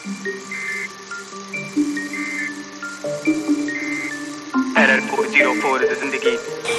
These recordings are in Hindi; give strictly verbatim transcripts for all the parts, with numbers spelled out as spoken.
एरर फोर ज़ीरो फोर जिंदगी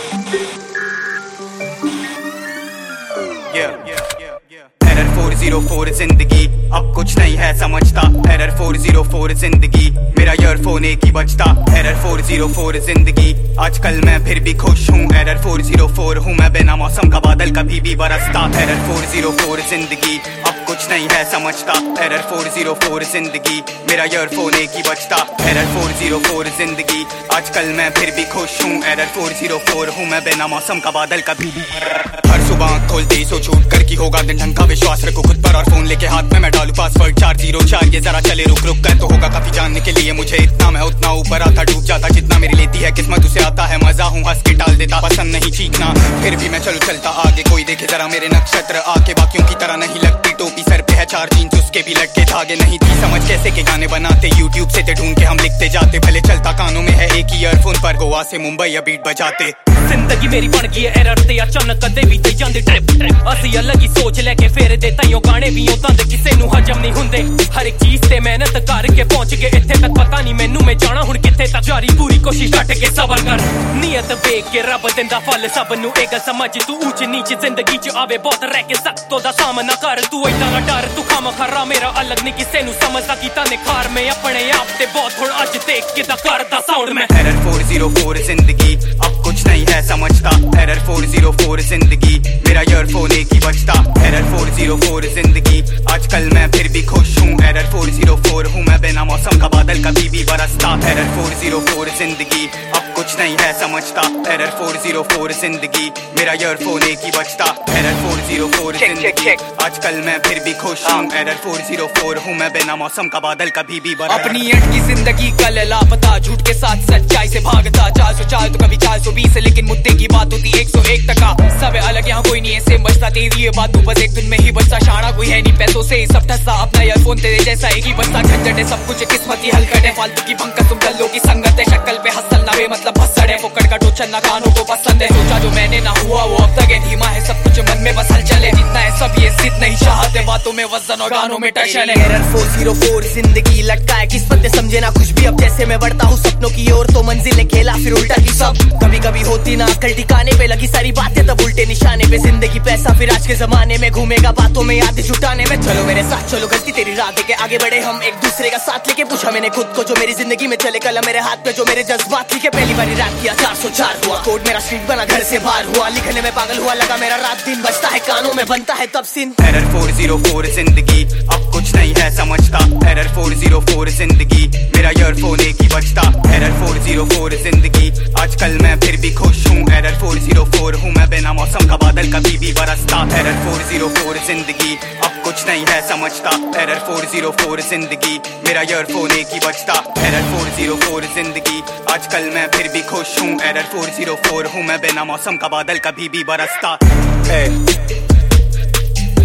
एरर फोर ज़ीरो फोर जिंदगी अब कुछ नहीं है समझता। एरर फोर ज़ीरो फोर जिंदगी मेरा ईयरफोन एक ही बजता। एरर फोर ज़ीरो फोर जिंदगी आजकल मैं फिर भी खुश हूँ। एरर फोर ज़ीरो फोर हूँ मैं बिना मौसम का बादल कभी भी बरसता। एरर फोर ज़ीरो फोर जिंदगी अब कुछ नहीं है समझता। एरर फोर ज़ीरो फोर जिंदगी मेरा ईयरफोन एक ही बजता। एरर फोर ज़ीरो फोर जिंदगी आजकल मैं फिर भी खुश हूँ। एरर फोर ज़ीरो फोर हूँ मैं बिना मौसम का बादल कभी भी। हर सुबह आँख खोलते ही सोच उठ कर की होगा दिन ढंग का विश्वास रखो खुद पर और फोन लेके हाथ में मैं डालू पासवर्ड चार जीरो चार ये जरा चले रुक रुक कर तो होगा काफी जानने के लिए मुझे इतना मैं उतना ऊपर आता डूब जाता जितना मेरी लेती है किस्मत उसे आता है मजा हूँ हंस के टाल देता पसंद नहीं चीखना फिर भी मैं चलू चलता आगे कोई देखे जरा मेरे नक्षत्र आके बाकियों की तरह नहीं लगती टोपी सर पे है चार जीन्स उसके भी लटके धागे नहीं थी समझ कैसे के गाने बनाते यूट्यूब से ते ढूंढ के हम लिखते जाते भले चलता कानों में है एक ही ईयरफोन पर गोवा से मुंबई या बीट बजाते। जिंदगी मेरी बन गई है एरर ते अचानक कदे भी ते ਜਾਂਦੇ ट्रिप ट्रिप ਅਸੀਂ अलग ही सोच लेके फेर दे ताइयों गाने भी उदां दे ਕਿਸੇ ਨੂੰ ਹਜਮ ਨਹੀਂ ਹੁੰਦੇ हर एक चीज ਤੇ ਮਿਹਨਤ ਕਰਕੇ ਪਹੁੰਚ ਗਏ ਇੱਥੇ ਤੱਕ ਪਤਾ ਨਹੀਂ ਮੈਨੂੰ ਮੈਂ ਜਾਣਾ ਹੁਣ ਕਿੱਥੇ ਤੱਕ ਜਾਰੀ ਪੂਰੀ ਕੋਸ਼ਿਸ਼ ਡਟ ਕੇ ਸਬਰ ਕਰ ਨੀਅਤ ਵੇਖ ਕੇ ਰੱਬ ਦਿੰਦਾ ਫਲ ਸਭ ਨੂੰ ਇਹ ਗੱਲ ਸਮਝ ਤੂੰ ਉੱਚ ਨੀਚ ਜ਼ਿੰਦਗੀ 'ਚ ਆਵੇ ਬਹੁਤ ਰਹਿ ਕੇ ਸਖਤ ਦਾ ਸਾਹਮਣਾ ਕਰ ਤੂੰ ਇਦਾਂ ਨਾ ਡਰ ਤੂੰ ਖਾਮ ਖਰਾ ਮੇਰਾ ਅਲੱਗ ਨਹੀਂ ਕਿਸੇ ਨੂੰ ਸਮਝਦਾ ਕੀਤਾ ਨਿਖਾਰ ਮੈਂ ਆਪਣੇ ਆਪ ਤੇ ਬਹੁਤ ਹੁਣ ਅੱਜ ਦੇਖ ਕੇ ਦਾ ਕਰਦਾ ਸਾਊਂਡ ਮੈਂ एरर फोर ज़ीरो फोर जिंदगी अब कुछ नहीं है समझता। एरर फोर ज़ीरो फोर जिंदगी मेरा ईयरफोन एक ही बजता। एरर फोर ज़ीरो फोर जिंदगी आजकल मैं फिर भी खुश हूँ। एरर फोर ज़ीरो फोर हूँ मैं बिना मौसम का बादल कभी भी बरसता। एरर फोर ज़ीरो फोर जिंदगी अब कुछ नहीं है समझता। एरर फोर ज़ीरो फोर जिंदगी मेरा ईयरफोन एक ही बजता। एरर फोर ज़ीरो फोर जिंदगी आजकल मैं फिर भी खुश हूँ। एरर फोर ज़ीरो फोर हूँ मैं बिना मौसम का बादल कभी भी बरसता। अपनी अट की जिंदगी कल लापता झूठ के साथ सच्चाई से भागता चार सौ चार तो कभी चार सौ बीस लेकिन मुद्दे की बात होती एक सौ एक टका सब अलग यहाँ कोई नहीं है सेम बचता तेरी ये बात तू बस एक दिन में ही बचता शाना कोई है नहीं पैसों से सब ठसा अपना ईयरफोन तेरे जैसा एक ही बचता झंझट है सब कुछ किस्मती हलकट है फालतू की भंकत तुम दल्लों की संगत है शक्ल पे हसल ना मतलब भसड़ है फोकट का टोचन ना कानों को पसंद है सोचा जो मैंने ना हुआ वो अब तक है धीमा है सब कुछ मन में बस हलचल है जितना है सब ये जिद नहीं चाहते बातों में वजन और गानों में टशन है। एरर फोर ज़ीरो फोर जिंदगी लटका है किस्मत ने समझे ना कुछ भी अब जैसे मैं बढ़ता हूँ सपनों की ओर तो मंजिलें खेला फिर उल्टा की सब कभी कभी होती ना अकल ठिकाने पे लगी सारी बातें तब उल्टे निशाने पे जिंदगी पैसा फिर आज के जमाने में घूमेगा बातों में यादें जुटाने में चलो मेरे साथ चलो गलती तेरी राह के आगे बढ़े हम एक दूसरे का साथ लेके पूछा मैंने खुद को जो मेरी जिंदगी में चले कलम मेरे हाथ पे जो मेरे जज्बात लिखे पहली बार रैप किया चार सौ चार हुआ कोड मेरा स्ट्रीट बना घर से बाहर हुआ लिखने में पागल हुआ लगा मेरा रात दिन बजता है कानों में बनता है तब scene. Error four zero four जिंदगी अब कुछ नहीं है समझता। एरर फोर ज़ीरो फोर जिंदगी मेरा ईयरफोन एक ही बजता। एरर फोर ज़ीरो फोर जिंदगी आजकल मैं फिर भी खुश हूँ। एरर फोर ज़ीरो फोर हूँ मैं बिना मौसम का बादल कभी भी बरसता। एरर फोर ज़ीरो फोर जिंदगी अब कुछ नहीं है समझता। एरर फोर ज़ीरो फोर जिंदगी मेरा ईयरफोन एक ही बजता। एरर फोर ज़ीरो फोर जिंदगी आजकल मैं फिर भी खुश हूँ। एरर फोर ज़ीरो फोर हूँ मैं बिना मौसम का बादल कभी भी बरसता।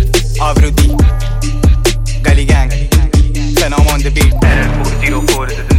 आवृत्ति गली gang, turn on the beat. Error four zero four